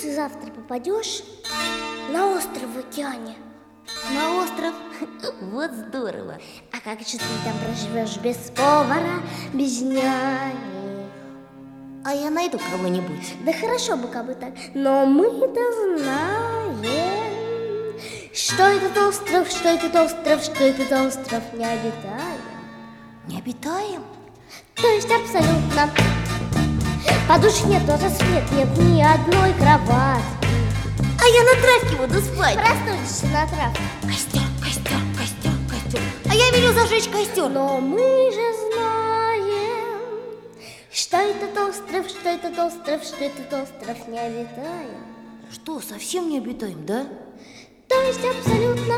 ты завтра попадешь на остров в океане. На остров? Вот здорово. А как же ты там проживешь без повара, без няни? А я найду кого-нибудь. Да хорошо бы, как бы так. Но мы-то знаем, что этот остров, что этот остров, что этот остров необитаем. Необитаем? То есть абсолютно. Подушек нет, лотосов нет ни одной кровати. А я на травке буду спать. Проснуться на травке. Костер, костер, костер, костер. А я велю зажечь костер. Но мы же знаем, что этот остров, что этот остров, что этот остров необитаем. Что, совсем не обитаем, да? То есть абсолютно.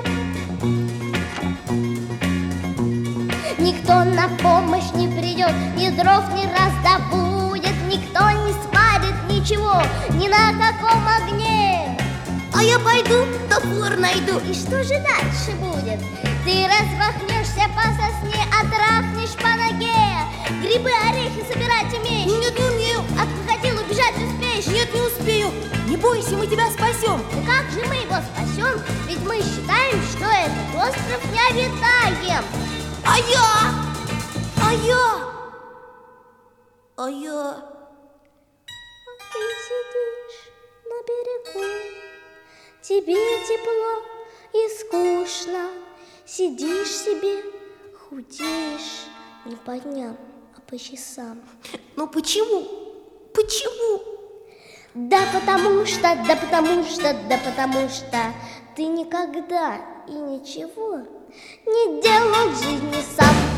Никто на помощь не придет, ни дров не раздобудет, никто не спалит ничего, ни на каком огне. А я пойду, топор найду. И что же дальше будет? Ты размахнешься по сосне, отрахнешь по ноге. Грибы, орехи собирать умеешь? Нет, не умею. От крокодила убежать успеешь? Нет, не успею. Не бойся, мы тебя спасем. Да как же мы его спасем? Ведь мы считаем, что этот остров необитаем. А я? А я? А я? Ты сидишь на берегу, тебе тепло и скучно. Сидишь себе, худеешь не по дням, а по часам. Ну почему? Почему? Да потому что, да потому что, да потому что ты никогда и ничего не делал в жизни сам.